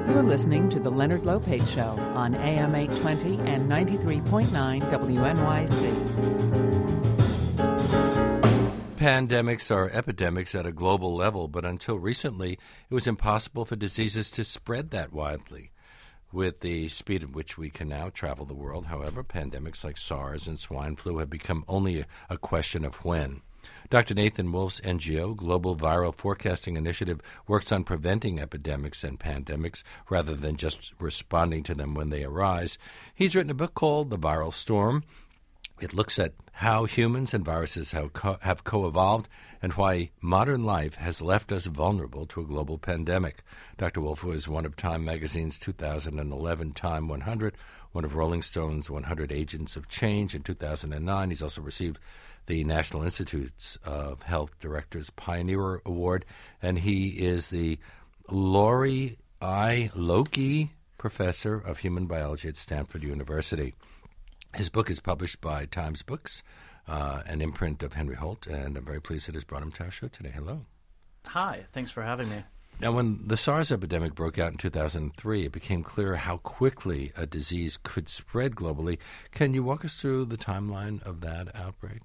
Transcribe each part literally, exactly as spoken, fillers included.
You're listening to The Leonard Lopate Show on A M eight twenty and ninety-three point nine W N Y C. Pandemics are epidemics at a global level, but until recently, it was impossible for diseases to spread that widely. With the speed at which we can now travel the world, however, pandemics like SARS and swine flu have become only a, a question of when. Doctor Nathan Wolf's N G O, Global Viral Forecasting Initiative, works on preventing epidemics and pandemics rather than just responding to them when they arise. He's written a book called The Viral Storm. It looks at how humans and viruses have, co- have co-evolved and why modern life has left us vulnerable to a global pandemic. Doctor Wolf was one of Time magazine's two thousand eleven Time one hundred, one of Rolling Stone's one hundred Agents of Change in two thousand nine. He's also received the National Institutes of Health Directors Pioneer Award, and he is the Laurie I. Loki Professor of Human Biology at Stanford University. His book is published by Times Books, uh, an imprint of Henry Holt, and I'm very pleased that he's brought him to our show today. Hello. Hi, thanks for having me. Now, when the SARS epidemic broke out in two thousand three, it became clear how quickly a disease could spread globally. Can you walk us through the timeline of that outbreak?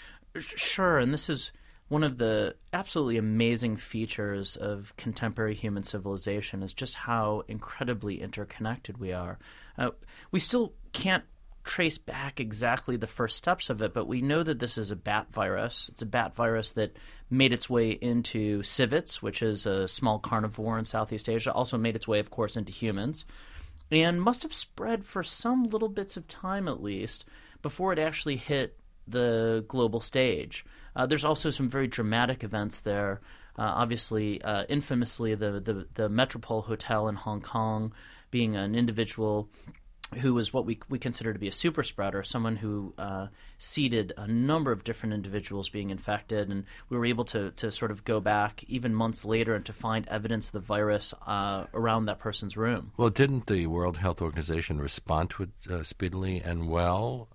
Sure, and this is one of the absolutely amazing features of contemporary human civilization is just how incredibly interconnected we are. Uh, we still can't trace back exactly the first steps of it, but we know that this is a bat virus. It's a bat virus that made its way into civets, which is a small carnivore in Southeast Asia, also made its way, of course, into humans, and must have spread for some little bits of time at least before it actually hit the global stage. Uh, there's also some very dramatic events there. Uh, obviously, uh, infamously, the, the, the Metropole Hotel in Hong Kong being an individual who was what we we consider to be a super spreader, someone who uh, seeded a number of different individuals being infected, and we were able to to sort of go back even months later and to find evidence of the virus uh, around that person's room. Well, didn't the World Health Organization respond to it uh, speedily and well?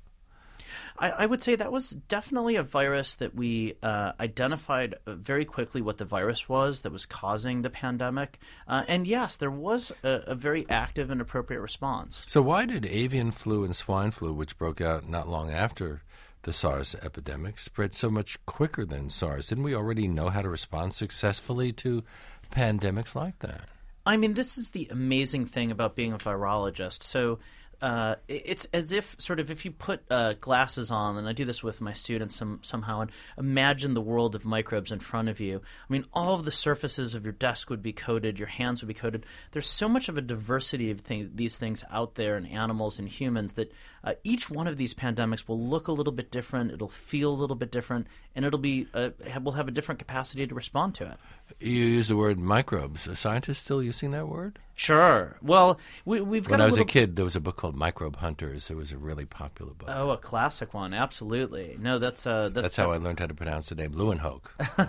I, I would say that was definitely a virus that we uh, identified very quickly what the virus was that was causing the pandemic. Uh, and yes, there was a, a very active and appropriate response. So why did avian flu and swine flu, which broke out not long after the SARS epidemic, spread so much quicker than SARS? Didn't we already know how to respond successfully to pandemics like that? I mean, this is the amazing thing about being a virologist. So Uh, it's as if sort of if you put uh, glasses on, and I do this with my students some, somehow, and imagine the world of microbes in front of you. I mean, all of the surfaces of your desk would be coated, your hands would be coated. There's so much of a diversity of th- these things out there in animals and humans that uh, each one of these pandemics will look a little bit different, it'll feel a little bit different, and it'll be uh, will have a different capacity to respond to it. You use the word microbes. Are scientists still using that word? Sure. Well, we, we've got When a I was little... a kid, there was a book called Microbe Hunters. It was a really popular book. Oh, a classic one. Absolutely. No, that's... Uh, that's that's how I learned how to pronounce the name Leeuwenhoek.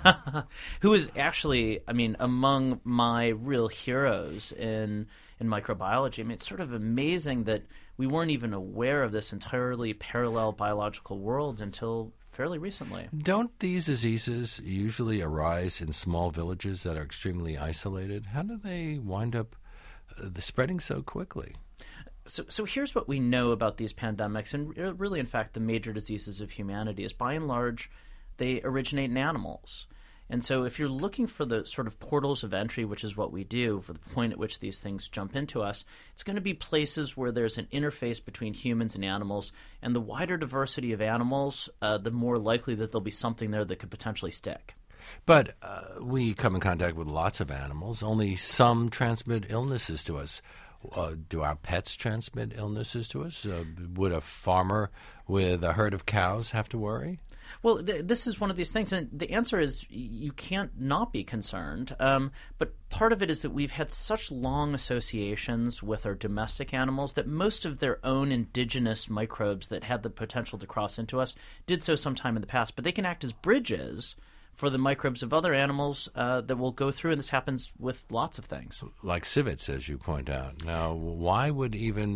Who is actually, I mean, among my real heroes in in microbiology. I mean, it's sort of amazing that we weren't even aware of this entirely parallel biological world until fairly recently. Don't these diseases usually arise in small villages that are extremely isolated? How do they wind up uh, spreading so quickly? So, so here's what we know about these pandemics, and really, in fact, the major diseases of humanity is, by and large, they originate in animals. And so if you're looking for the sort of portals of entry, which is what we do, for the point at which these things jump into us, it's going to be places where there's an interface between humans and animals. And the wider diversity of animals, uh, the more likely that there'll be something there that could potentially stick. But uh, we come in contact with lots of animals. Only some transmit illnesses to us. Uh, do our pets transmit illnesses to us? Uh, would a farmer with a herd of cows have to worry? Well, th- this is one of these things, and the answer is you can't not be concerned. Um, but part of it is that we've had such long associations with our domestic animals that most of their own indigenous microbes that had the potential to cross into us did so sometime in the past. But they can act as bridges for the microbes of other animals uh, that will go through, and this happens with lots of things. Like civets, as you point out. Now, why would even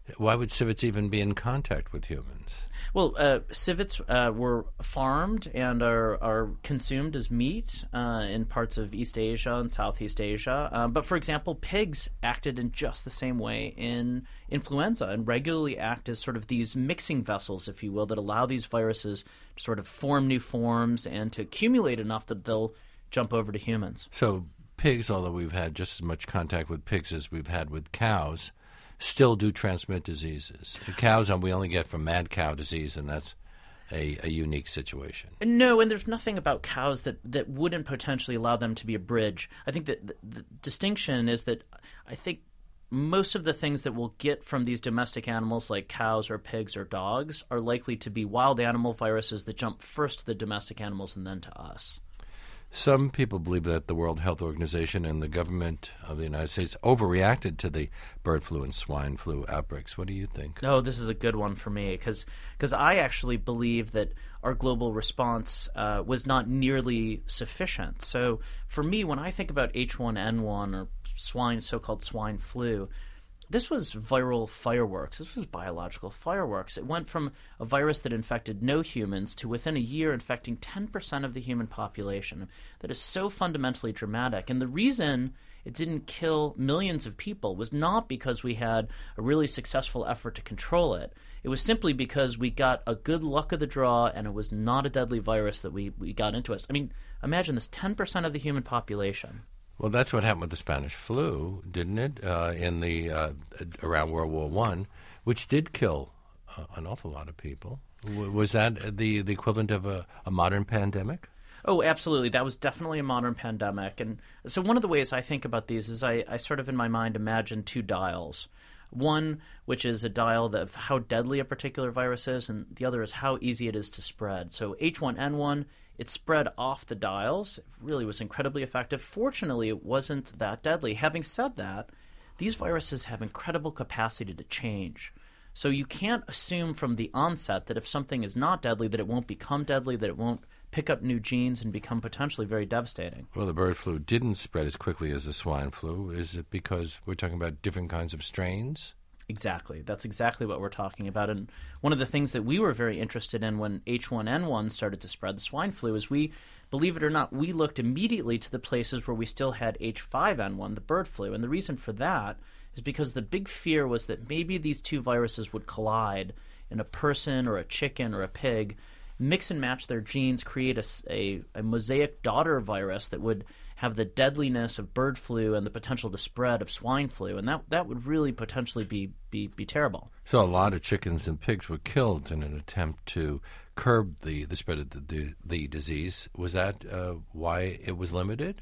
Why would civets even be in contact with humans? Well, uh, civets uh, were farmed and are, are consumed as meat uh, in parts of East Asia and Southeast Asia. Uh, but, for example, pigs acted in just the same way in influenza and regularly act as sort of these mixing vessels, if you will, that allow these viruses to sort of form new forms and to accumulate enough that they'll jump over to humans. So pigs, although we've had just as much contact with pigs as we've had with cows, still do transmit diseases. The cows um, we only get from mad cow disease, and that's a, a unique situation. No, and there's nothing about cows that, that wouldn't potentially allow them to be a bridge. I think that the, the distinction is that I think most of the things that we'll get from these domestic animals like cows or pigs or dogs are likely to be wild animal viruses that jump first to the domestic animals and then to us. Some people believe that the World Health Organization and the government of the United States overreacted to the bird flu and swine flu outbreaks. What do you think? Oh, this is a good one for me because I actually believe that our global response uh, was not nearly sufficient. So for me, when I think about H one N one or swine, so-called swine flu, this was viral fireworks. This was biological fireworks. It went from a virus that infected no humans to within a year infecting ten percent of the human population. That is so fundamentally dramatic. And the reason it didn't kill millions of people was not because we had a really successful effort to control it. It was simply because we got a good luck of the draw and it was not a deadly virus that we, we got into us. I mean, imagine this, ten percent of the human population. Well, that's what happened with the Spanish flu, didn't it? Uh, in the uh, around World War One, which did kill uh, an awful lot of people. W- was that the the equivalent of a, a modern pandemic? Oh, absolutely. That was definitely a modern pandemic. And so one of the ways I think about these is I, I sort of in my mind imagine two dials. One, which is a dial of how deadly a particular virus is, and the other is how easy it is to spread. So H one N one, it spread off the dials. It really was incredibly effective. Fortunately, it wasn't that deadly. Having said that, these viruses have incredible capacity to change. So you can't assume from the onset that if something is not deadly, that it won't become deadly, that it won't pick up new genes and become potentially very devastating. Well, the bird flu didn't spread as quickly as the swine flu. Is it because we're talking about different kinds of strains? Exactly. That's exactly what we're talking about. And one of the things that we were very interested in when H one N one started to spread, the swine flu, is we, believe it or not, we looked immediately to the places where we still had H five N one, the bird flu. And the reason for that is because the big fear was that maybe these two viruses would collide in a person or a chicken or a pig, mix and match their genes, create a, a, a mosaic daughter virus that would have the deadliness of bird flu and the potential to spread of swine flu, and that that would really potentially be, be, be terrible. So a lot of chickens and pigs were killed in an attempt to curb the, the spread of the, the, the disease. Was that uh, why it was limited?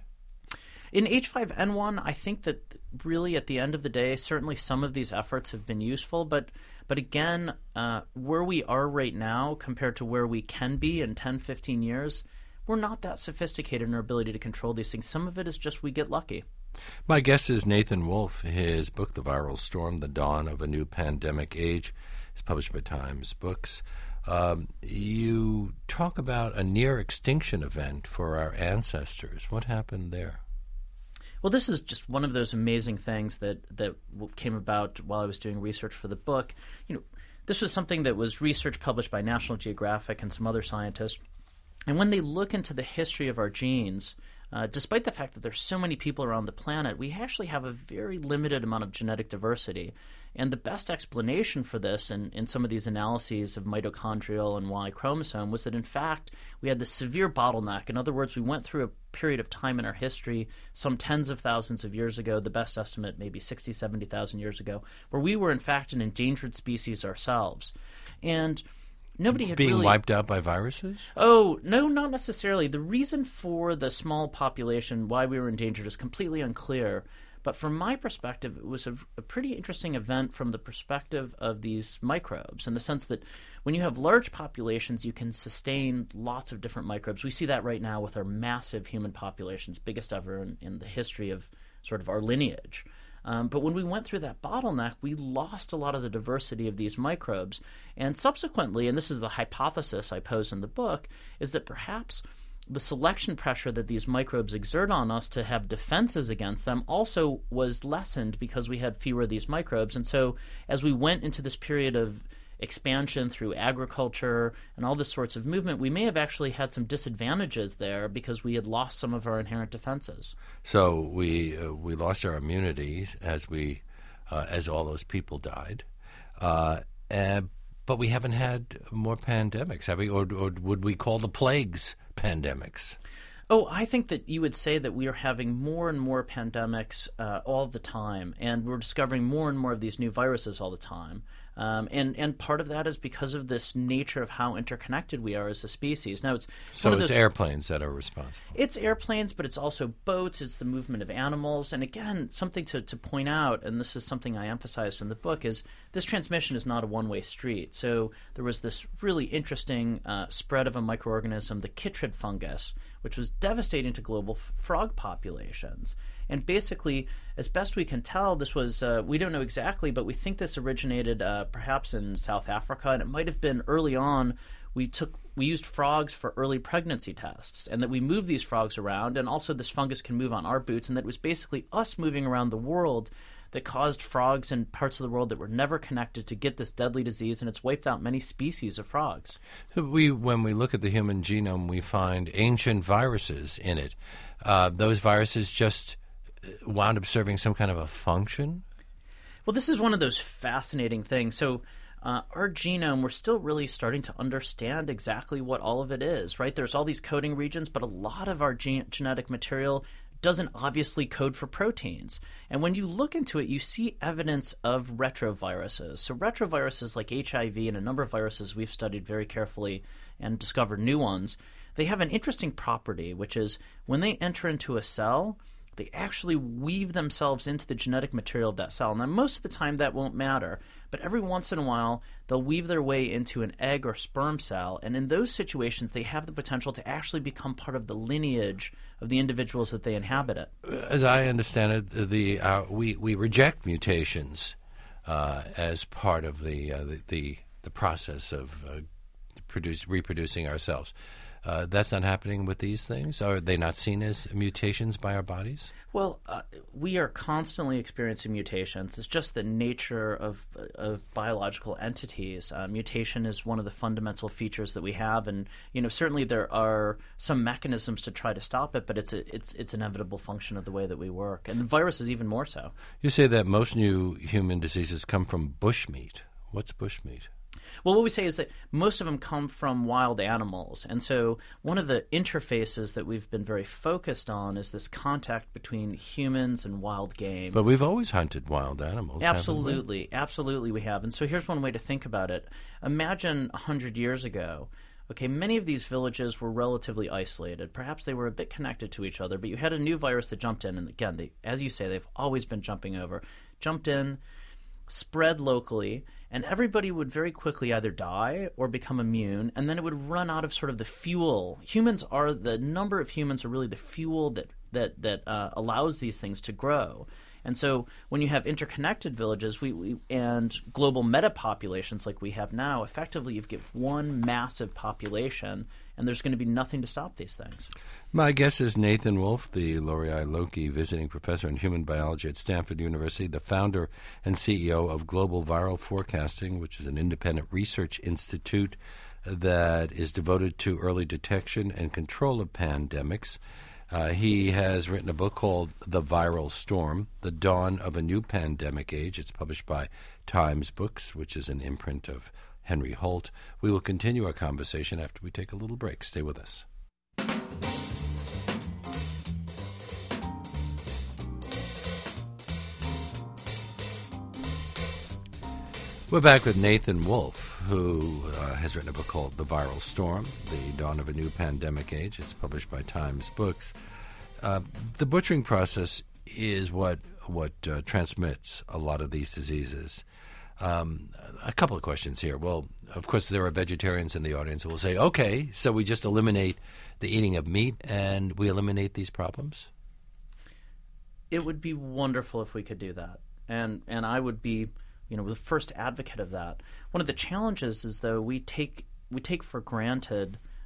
In H five N one, I think that really at the end of the day, certainly some of these efforts have been useful, but but again, uh, where we are right now compared to where we can be in ten, fifteen years, we're not that sophisticated in our ability to control these things. Some of it is just we get lucky. My guest is Nathan Wolfe. His book, The Viral Storm, The Dawn of a New Pandemic Age, is published by Times Books. Um, you talk about a near-extinction event for our ancestors. What happened there? Well, this is just one of those amazing things that, that came about while I was doing research for the book. You know, this was something that was research published by National Geographic and some other scientists. And when they look into the history of our genes, uh, despite the fact that there's so many people around the planet, we actually have a very limited amount of genetic diversity. And the best explanation for this in, in some of these analyses of mitochondrial and Y chromosome was that, in fact, we had this severe bottleneck. In other words, we went through a period of time in our history, some tens of thousands of years ago, the best estimate maybe sixty, seventy thousand years ago, where we were, in fact, an endangered species ourselves. And nobody had Being really... wiped out by viruses? Oh, no, not necessarily. The reason for the small population, why we were endangered, is completely unclear. But from my perspective, it was a, a pretty interesting event from the perspective of these microbes, in the sense that when you have large populations, you can sustain lots of different microbes. We see that right now with our massive human populations, biggest ever in, in the history of sort of our lineage. Um, but when we went through that bottleneck, we lost a lot of the diversity of these microbes. And subsequently, and this is the hypothesis I pose in the book, is that perhaps the selection pressure that these microbes exert on us to have defenses against them also was lessened because we had fewer of these microbes. And so as we went into this period of expansion through agriculture and all this sorts of movement, we may have actually had some disadvantages there because we had lost some of our inherent defenses. So we uh, we lost our immunity as we uh, as all those people died, uh, and, but we haven't had more pandemics, have we? Or, or would we call the plagues pandemics? Oh, I think that you would say that we are having more and more pandemics uh, all the time, and we're discovering more and more of these new viruses all the time. Um, and, and part of that is because of this nature of how interconnected we are as a species. Now, it's so one of it's those, airplanes that are responsible. It's airplanes, but it's also boats. It's the movement of animals. And again, something to, to point out, and this is something I emphasized in the book, is this transmission is not a one-way street. So there was this really interesting uh, spread of a microorganism, the chytrid fungus, which was devastating to global f- frog populations. And basically, as best we can tell, this was, uh, we don't know exactly, but we think this originated uh, perhaps in South Africa, and it might have been early on. We took we used frogs for early pregnancy tests, and that we moved these frogs around, and also this fungus can move on our boots, and that it was basically us moving around the world that caused frogs in parts of the world that were never connected to get this deadly disease, and it's wiped out many species of frogs. So we, when we look at the human genome, we find ancient viruses in it. Uh, those viruses just wound up serving some kind of a function? Well, this is one of those fascinating things. So uh, our genome, we're still really starting to understand exactly what all of it is, right? There's all these coding regions, but a lot of our gen- genetic material doesn't obviously code for proteins. And when you look into it, you see evidence of retroviruses. So retroviruses like H I V and a number of viruses we've studied very carefully and discovered new ones, they have an interesting property, which is when they enter into a cell, they actually weave themselves into the genetic material of that cell. Now, most of the time that won't matter, but every once in a while they'll weave their way into an egg or sperm cell, and in those situations they have the potential to actually become part of the lineage of the individuals that they inhabit it. As I understand it, the uh, we, we reject mutations uh, as part of the, uh, the, the, the process of uh, produce, reproducing ourselves. Uh, that's not happening with these things? Are they not seen as mutations by our bodies? Well, uh, we are constantly experiencing mutations. It's just the nature of of biological entities. Uh, mutation is one of the fundamental features that we have, and you know certainly there are some mechanisms to try to stop it, but it's a, it's it's an inevitable function of the way that we work, and the virus is even more so. You say that most new human diseases come from bushmeat. What's bushmeat? Well, what we say is that most of them come from wild animals. And so one of the interfaces that we've been very focused on is this contact between humans and wild game. But we've always hunted wild animals, Absolutely. haven't we? Absolutely we have. And so here's one way to think about it. Imagine one hundred years ago, okay, many of these villages were relatively isolated. Perhaps they were a bit connected to each other, but you had a new virus that jumped in. And again, they, as you say, they've always been jumping over. Jumped in, spread locally, and everybody would very quickly either die or become immune, and then it would run out of sort of the fuel. Humans are, the number of humans are really the fuel that that that uh, allows these things to grow. And so when you have interconnected villages we, we and global metapopulations like we have now, effectively you get one massive population, and there's going to be nothing to stop these things. My guest is Nathan Wolfe, the Laurie Loki Visiting Professor in Human Biology at Stanford University, the founder and C E O of Global Viral Forecasting, which is an independent research institute that is devoted to early detection and control of pandemics. Uh, he has written a book called The Viral Storm, The Dawn of a New Pandemic Age. It's published by Times Books, which is an imprint of Henry Holt. We will continue our conversation after we take a little break. Stay with us. We're back with Nathan Wolfe, who uh, has written a book called The Viral Storm, The Dawn of a New Pandemic Age. It's published by Times Books. Uh, the butchering process is what what uh, transmits a lot of these diseases. Um, a couple of questions here. Well, of course, there are vegetarians in the audience who will say, okay, so we just eliminate the eating of meat and we eliminate these problems? It would be wonderful if we could do that. And and I would be, you know, the first advocate of that. One of the challenges is, though, we take we take for granted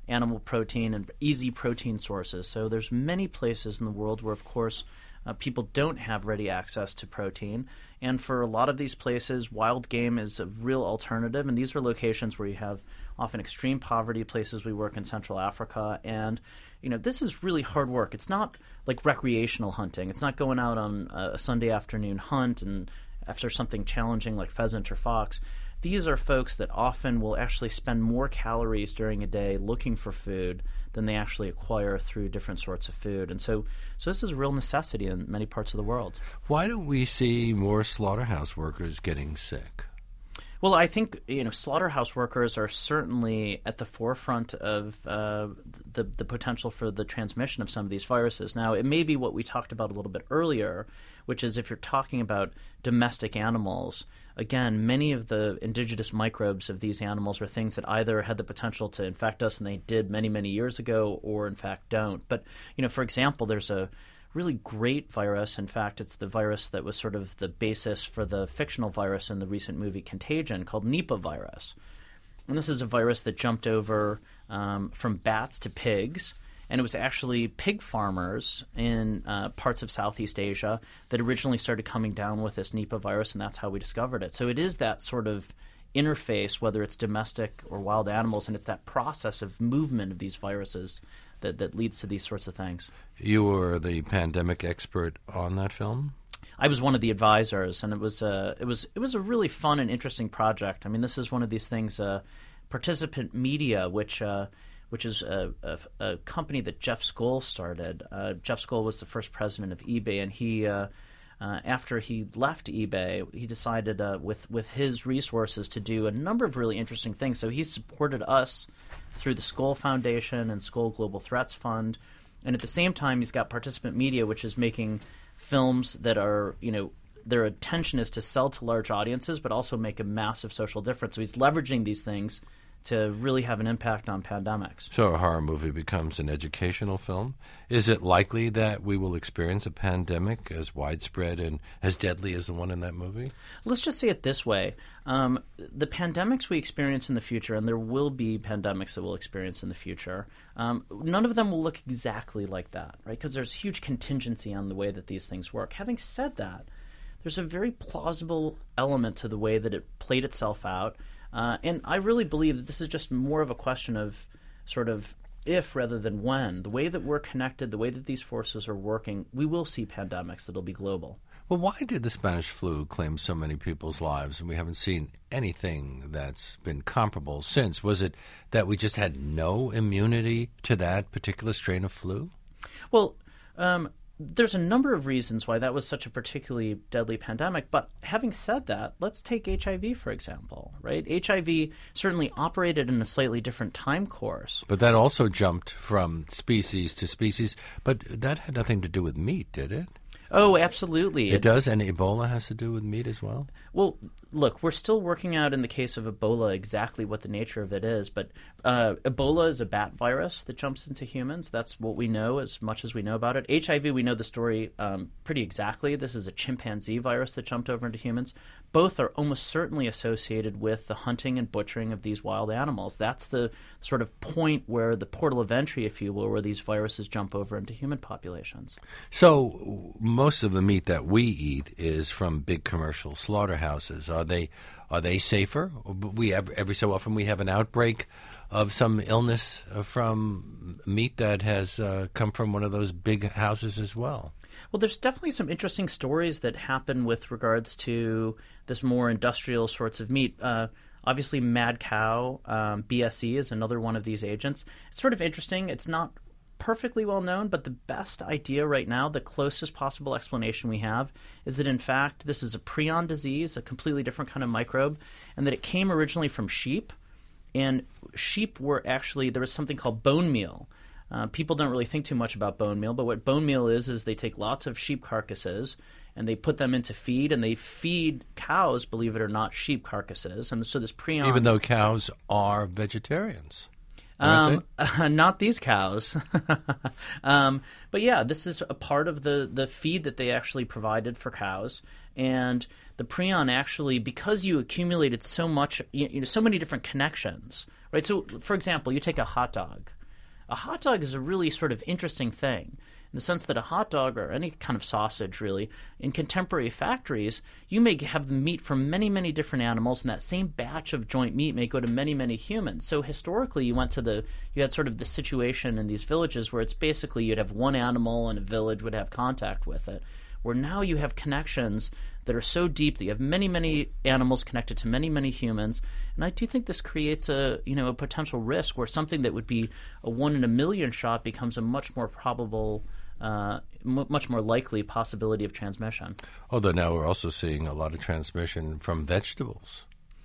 animal protein and easy protein sources. So there's many places in the world where, of course, uh, people don't have ready access to protein. And for a lot of these places, wild game is a real alternative. And these are locations where you have often extreme poverty, places we work in Central Africa. And, you know, this is really hard work. It's not like recreational hunting. It's not going out on a Sunday afternoon hunt and after something challenging like pheasant or fox. These are folks that often will actually spend more calories during a day looking for food than they actually acquire through different sorts of food. And so so this is a real necessity in many parts of the world. Why don't we see more slaughterhouse workers getting sick? Well, I think, you know, slaughterhouse workers are certainly at the forefront of uh, the the potential for the transmission of some of these viruses. Now, it may be what we talked about a little bit earlier, which is if you're talking about domestic animals, again, many of the indigenous microbes of these animals are things that either had the potential to infect us, and they did many, many years ago, or in fact don't. But, you know, for example, there's a really great virus. In fact, it's the virus that was sort of the basis for the fictional virus in the recent movie Contagion called Nipah virus. And this is a virus that jumped over um, from bats to pigs. And it was actually pig farmers in uh, parts of Southeast Asia that originally started coming down with this Nipah virus, and that's how we discovered it. So it is that sort of interface, whether it's domestic or wild animals, and it's that process of movement of these viruses that, that leads to these sorts of things. You were the pandemic expert on that film? I was one of the advisors, and it was uh, it was it was a really fun and interesting project. I mean, this is one of these things, uh, Participant Media, which uh, which is a, a, a company that Jeff Skoll started. Uh, Jeff Skoll was the first president of eBay, and he, uh, uh, after he left eBay, he decided uh, with, with his resources to do a number of really interesting things. So he supported us through the Skoll Foundation and Skoll Global Threats Fund, and at the same time, he's got Participant Media, which is making films that are, you know, their intention is to sell to large audiences, but also make a massive social difference. So he's leveraging these things to really have an impact on pandemics. So a horror movie becomes an educational film. Is it likely that we will experience a pandemic as widespread and as deadly as the one in that movie? Let's just say it this way. Um, the pandemics we experience in the future, and there will be pandemics that we'll experience in the future, um, none of them will look exactly like that, right? Because there's huge contingency on the way that these things work. Having said that, there's a very plausible element to the way that it played itself out. Uh, and I really believe that this is just more of a question of sort of if rather than when. The way that we're connected, the way that these forces are working, we will see pandemics that will be global. Well, why did the Spanish flu claim so many people's lives and we haven't seen anything that's been comparable since? Was it that we just had no immunity to that particular strain of flu? Well, um, there's a number of reasons why that was such a particularly deadly pandemic. But having said that, let's take H I V, for example, right? H I V certainly operated in a slightly different time course. But that also jumped from species to species. But that had nothing to do with meat, did it? Oh, absolutely. It, it does, and Ebola has to do with meat as well? Well, look, we're still working out in the case of Ebola exactly what the nature of it is, but uh, Ebola is a bat virus that jumps into humans. That's what we know as much as we know about it. H I V, we know the story um, pretty exactly. This is a chimpanzee virus that jumped over into humans. Both are almost certainly associated with the hunting and butchering of these wild animals. That's the sort of point where the portal of entry, if you will, where these viruses jump over into human populations. So most of the meat that we eat is from big commercial slaughterhouses. Are they are they safer? We have, every so often we have an outbreak of some illness from meat that has uh, come from one of those big houses as well. Well, there's definitely some interesting stories that happen with regards to this more industrial sorts of meat. Uh, obviously, mad cow, um, B S E is another one of these agents. It's sort of interesting. It's not perfectly well known, but the best idea right now, the closest possible explanation we have, is that in fact this is a prion disease, a completely different kind of microbe, and that it came originally from sheep. And sheep were actually, there was something called bone meal. Uh, people don't really think too much about bone meal, but what bone meal is is they take lots of sheep carcasses and they put them into feed, and they feed cows, believe it or not, sheep carcasses. And so this prion... Even though cows are vegetarians. Um, uh, not these cows. um, but yeah, this is a part of the, the feed that they actually provided for cows. And the prion actually, because you accumulated so much, you, you know, so many different connections, right? So, for example, you take a hot dog, a hot dog is a really sort of interesting thing, in the sense that a hot dog, or any kind of sausage really, in contemporary factories, you may have meat from many, many different animals, and that same batch of joint meat may go to many, many humans. So historically, you went to the, you had sort of the situation in these villages where it's basically you'd have one animal and a village would have contact with it, where now you have connections that are so deep that you have many, many animals connected to many, many humans. And I do think this creates a, you know, a potential risk where something that would be a one in a million shot becomes a much more probable, uh, m- much more likely possibility of transmission. Although now we're also seeing a lot of transmission from vegetables.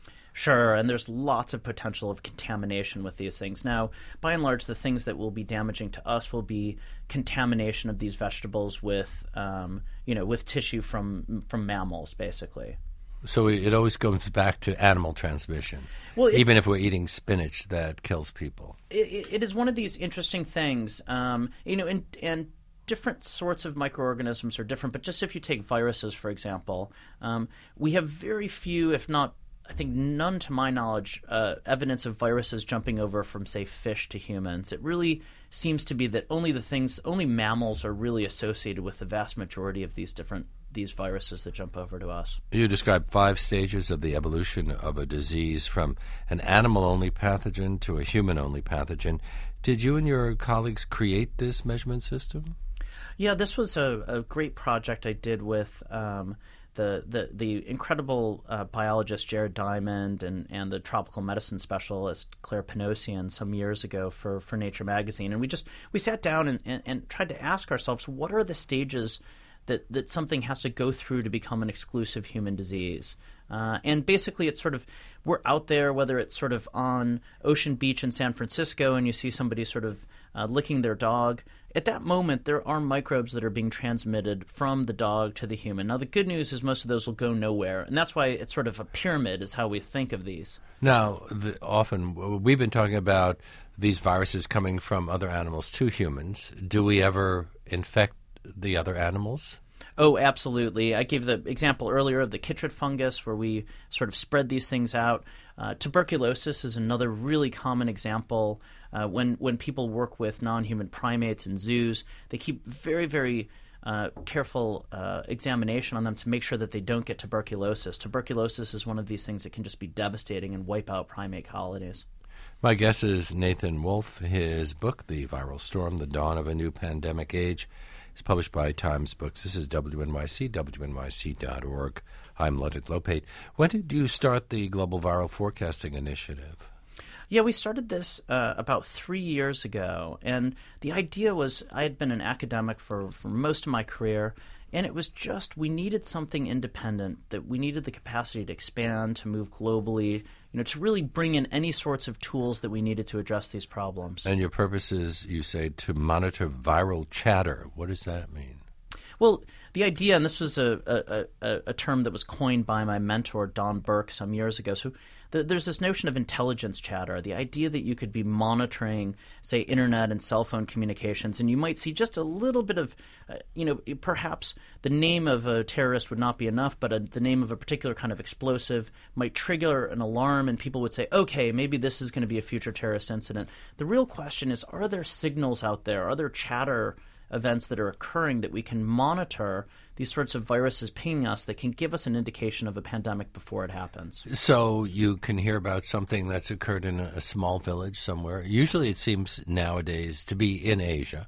Sure, and there's lots of potential of contamination with these things. Now, by and large, the things that will be damaging to us will be contamination of these vegetables with, um, you know, with tissue from from mammals, basically. So it always comes back to animal transmission, well, it, even if we're eating spinach that kills people. It, it is one of these interesting things, um, you know, and and. Different sorts of microorganisms are different, but just if you take viruses, for example, um, we have very few, if not, I think none to my knowledge, uh, evidence of viruses jumping over from, say, fish to humans. It really seems to be that only the things, only mammals are really associated with the vast majority of these different these viruses that jump over to us. You describe five stages of the evolution of a disease from an animal-only pathogen to a human-only pathogen. Did you and your colleagues create this measurement system? Yeah, this was a, a great project I did with um, the, the the incredible uh, biologist Jared Diamond and, and the tropical medicine specialist Claire Panosian some years ago for, for Nature magazine. And we just we sat down and, and, and tried to ask ourselves, what are the stages that, that something has to go through to become an exclusive human disease? Uh, and basically it's sort of, we're out there, whether it's sort of on Ocean Beach in San Francisco and you see somebody sort of uh, licking their dog. At that moment, there are microbes that are being transmitted from the dog to the human. Now, the good news is most of those will go nowhere, and that's why it's sort of a pyramid is how we think of these. Now, the, often we've been talking about these viruses coming from other animals to humans. Do we ever infect the other animals? Oh, absolutely. I gave the example earlier of the chytrid fungus where we sort of spread these things out. Uh, tuberculosis is another really common example. Uh, when, when people work with non-human primates in zoos, they keep very, very uh, careful uh, examination on them to make sure that they don't get tuberculosis. Tuberculosis is one of these things that can just be devastating and wipe out primate colonies. My guest is Nathan Wolfe. His book, The Viral Storm, The Dawn of a New Pandemic Age, is published by Times Books. This is W N Y C, W N Y C dot org. I'm Leonard Lopate. When did you start the Global Viral Forecasting Initiative? Yeah, we started this uh, about three years ago, and the idea was I had been an academic for, for most of my career, and it was just we needed something independent, that we needed the capacity to expand, to move globally, you know, to really bring in any sorts of tools that we needed to address these problems. And your purpose is, you say, to monitor viral chatter. What does that mean? Well, the idea, and this was a, a, a, a term that was coined by my mentor, Don Burke, some years ago. So the, there's this notion of intelligence chatter, the idea that you could be monitoring, say, internet and cell phone communications, and you might see just a little bit of, uh, you know, perhaps the name of a terrorist would not be enough, but a, the name of a particular kind of explosive might trigger an alarm, and people would say, okay, maybe this is going to be a future terrorist incident. The real question is, are there signals out there? Are there chatter events that are occurring that we can monitor, these sorts of viruses pinging us that can give us an indication of a pandemic before it happens? So you can hear about something that's occurred in a, a small village somewhere. Usually it seems nowadays to be in Asia,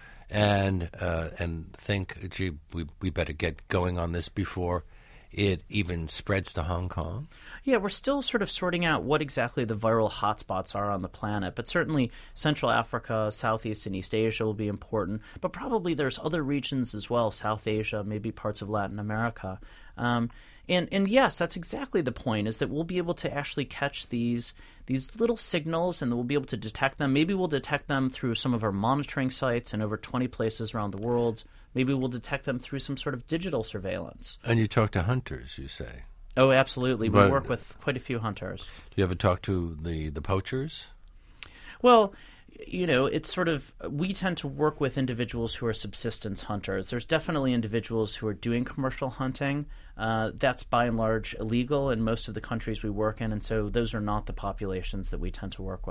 and uh, and think, gee, we, we better get going on this before it even spreads to Hong Kong? Yeah, we're still sort of sorting out what exactly the viral hotspots are on the planet, but certainly Central Africa, Southeast and East Asia will be important, but probably there's other regions as well, South Asia, maybe parts of Latin America. Um, and, and yes, that's exactly the point, is that we'll be able to actually catch these these little signals and we'll be able to detect them. Maybe we'll detect them through some of our monitoring sites in over twenty places around the world. Maybe we'll detect them through some sort of digital surveillance. And you talk to hunters, you say? Oh, absolutely. We But- work with quite a few hunters. Do you ever talk to the, the poachers? Well, you know, it's sort of, we tend to work with individuals who are subsistence hunters. There's definitely individuals who are doing commercial hunting. Uh, that's by and large illegal in most of the countries we work in, and so those are not the populations that we tend to work with.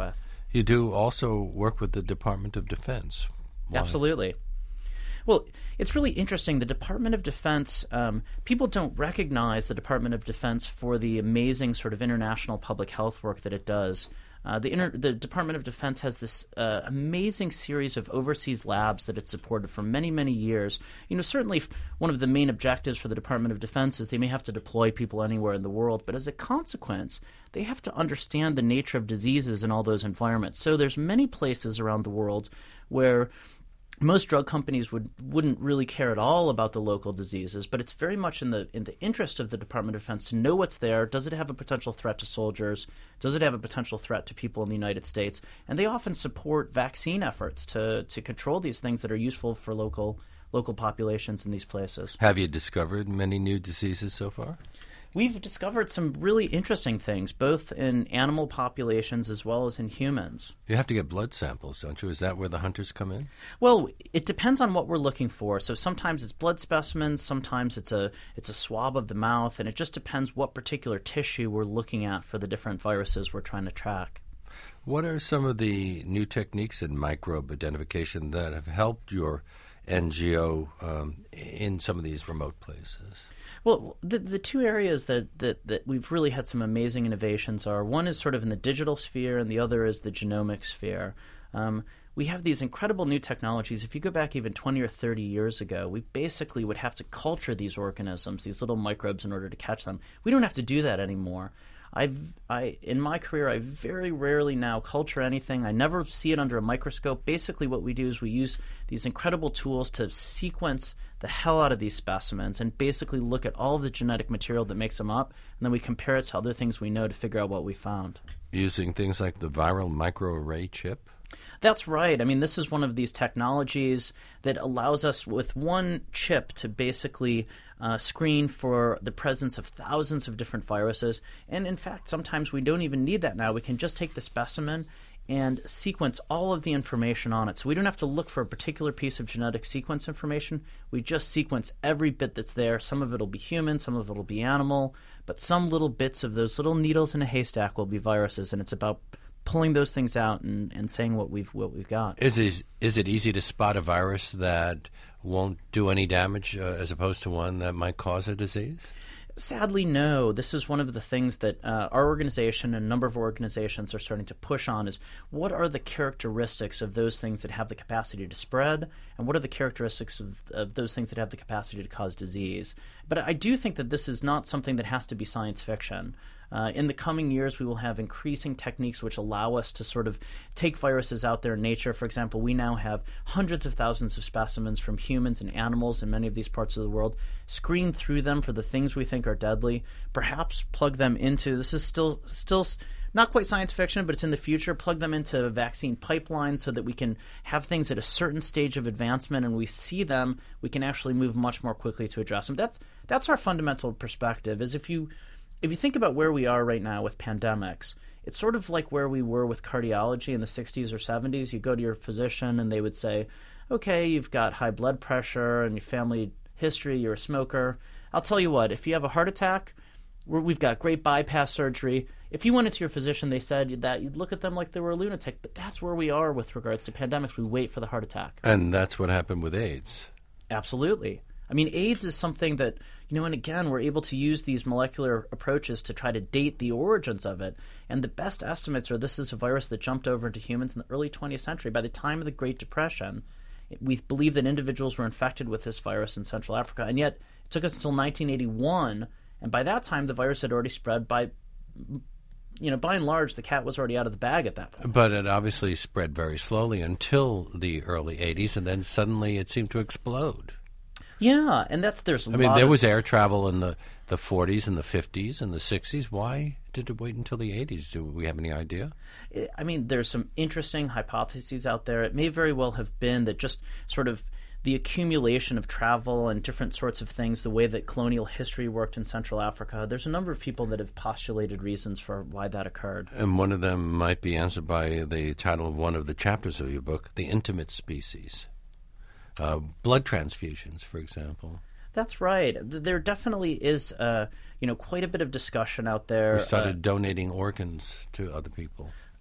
You do also work with the Department of Defense. Why? Absolutely. Well, it's really interesting. The Department of Defense, um, people don't recognize the Department of Defense for the amazing sort of international public health work that it does. Uh, the, inter- the Department of Defense has this uh, amazing series of overseas labs that it's supported for many, many years. You know, certainly f- one of the main objectives for the Department of Defense is they may have to deploy people anywhere in the world, but as a consequence, they have to understand the nature of diseases in all those environments. So there's many places around the world where most drug companies would, wouldn't really care at all about the local diseases, but it's very much in the in the interest of the Department of Defense to know what's there. Does it have a potential threat to soldiers? Does it have a potential threat to people in the United States? And they often support vaccine efforts to, to control these things that are useful for local local populations in these places. Have you discovered many new diseases so far? We've discovered some really interesting things, both in animal populations as well as in humans. You have to get blood samples, don't you? Is that where the hunters come in? Well, it depends on what we're looking for. So sometimes it's blood specimens, sometimes it's a it's a swab of the mouth, and it just depends what particular tissue we're looking at for the different viruses we're trying to track. What are some of the new techniques in microbe identification that have helped your N G O um, in some of these remote places? Well, the the two areas that, that, that we've really had some amazing innovations are, one is sort of in the digital sphere and the other is the genomic sphere. Um, we have these incredible new technologies. If you go back even twenty or thirty years ago, we basically would have to culture these organisms, these little microbes, in order to catch them. We don't have to do that anymore. I've, I, in my career, I very rarely now culture anything. I never see it under a microscope. Basically, what we do is we use these incredible tools to sequence the hell out of these specimens and basically look at all of the genetic material that makes them up, and then we compare it to other things we know to figure out what we found. Using things like the viral microarray chip? That's right. I mean, this is one of these technologies that allows us with one chip to basically uh, screen for the presence of thousands of different viruses. And in fact, sometimes we don't even need that now. We can just take the specimen and sequence all of the information on it. So we don't have to look for a particular piece of genetic sequence information. We just sequence every bit that's there. Some of it will be human, some of it will be animal, but some little bits of those little needles in a haystack will be viruses, and it's about pulling those things out and, and saying what we've what we've got. Is it, is it easy to spot a virus that won't do any damage uh, as opposed to one that might cause a disease? Sadly, no. This is one of the things that uh, our organization and a number of organizations are starting to push on is what are the characteristics of those things that have the capacity to spread, and what are the characteristics of, of those things that have the capacity to cause disease. But I do think that this is not something that has to be science fiction. Uh, in the coming years, we will have increasing techniques which allow us to sort of take viruses out there in nature. For example, we now have hundreds of thousands of specimens from humans and animals in many of these parts of the world, screen through them for the things we think are deadly, perhaps plug them into, this is still still not quite science fiction, but it's in the future, plug them into a vaccine pipeline so that we can have things at a certain stage of advancement, and we see them, we can actually move much more quickly to address them. That's that's our fundamental perspective, is if you If you think about where we are right now with pandemics, it's sort of like where we were with cardiology in the sixties or seventies. You go to your physician and they would say, okay, you've got high blood pressure and your family history, you're a smoker. I'll tell you what, if you have a heart attack, we're, we've got great bypass surgery. If you went into your physician, they said that, you'd look at them like they were a lunatic. But that's where we are with regards to pandemics. We wait for the heart attack. And that's what happened with AIDS. Absolutely. I mean, AIDS is something that, you know, and again, we're able to use these molecular approaches to try to date the origins of it. And the best estimates are this is a virus that jumped over into humans in the early twentieth century. By the time of the Great Depression, we believe that individuals were infected with this virus in Central Africa. And yet it took us until nineteen eighty-one. And by that time, the virus had already spread by, you know, by and large, the cat was already out of the bag at that point. But it obviously spread very slowly until the early eighties, and then suddenly it seemed to explode. Yeah, and that's there's a I mean, lot there of, was air travel in the, the forties and the fifties and the sixties. Why did it wait until the eighties? Do we have any idea? I mean, there's some interesting hypotheses out there. It may very well have been that just sort of the accumulation of travel and different sorts of things, the way that colonial history worked in Central Africa, there's a number of people that have postulated reasons for why that occurred. And one of them might be answered by the title of one of the chapters of your book, The Intimate Species. Uh, blood transfusions, for example. That's right. There definitely is, uh, you know, quite a bit of discussion out there. We started uh, donating organs to other people.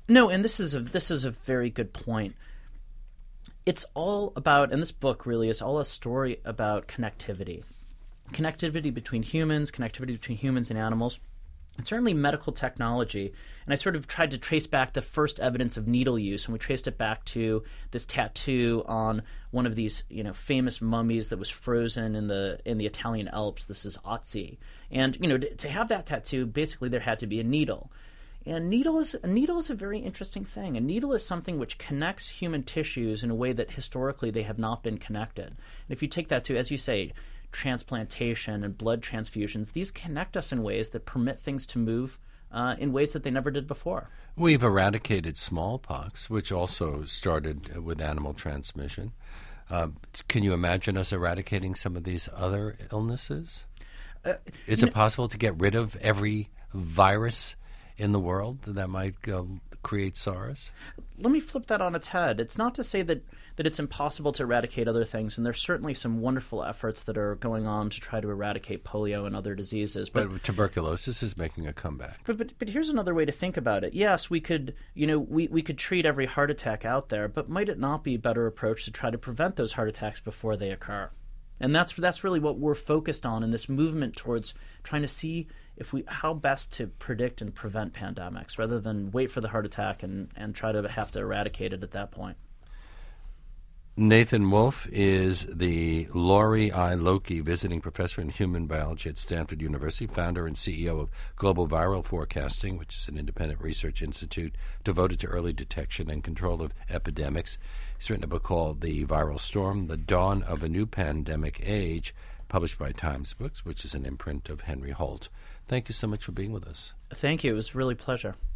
No, and this is a this is a very good point. It's all about, and this book really is all a story about connectivity. Connectivity between humans, connectivity between humans and animals, and certainly medical technology. And I sort of tried to trace back the first evidence of needle use, and we traced it back to this tattoo on one of these, you know, famous mummies that was frozen in the in the Italian Alps. This is Ötzi. And, you know, to, to have that tattoo, basically there had to be a needle. And needle is, a needle is a very interesting thing. A needle is something which connects human tissues in a way that historically they have not been connected. And if you take that to, as you say, transplantation and blood transfusions, these connect us in ways that permit things to move uh, in ways that they never did before. We've eradicated smallpox, which also started with animal transmission. Uh, can you imagine us eradicating some of these other illnesses? Uh, Is it possible to get rid of every virus in the world that might uh, create SARS? Let me flip that on its head. It's not to say that, that it's impossible to eradicate other things, and there's certainly some wonderful efforts that are going on to try to eradicate polio and other diseases. But, but tuberculosis is making a comeback. But, but but here's another way to think about it. Yes, we could, you know, we, we could treat every heart attack out there, but might it not be a better approach to try to prevent those heart attacks before they occur? And that's that's really what we're focused on in this movement towards trying to see if we how best to predict and prevent pandemics rather than wait for the heart attack and, and try to have to eradicate it at that point. Nathan Wolfe is the Laurie I. Loki Visiting Professor in Human Biology at Stanford University, founder and C E O of Global Viral Forecasting, which is an independent research institute devoted to early detection and control of epidemics. He's written a book called The Viral Storm, The Dawn of a New Pandemic Age, published by Times Books, which is an imprint of Henry Holt. Thank you so much for being with us. Thank you. It was really a pleasure.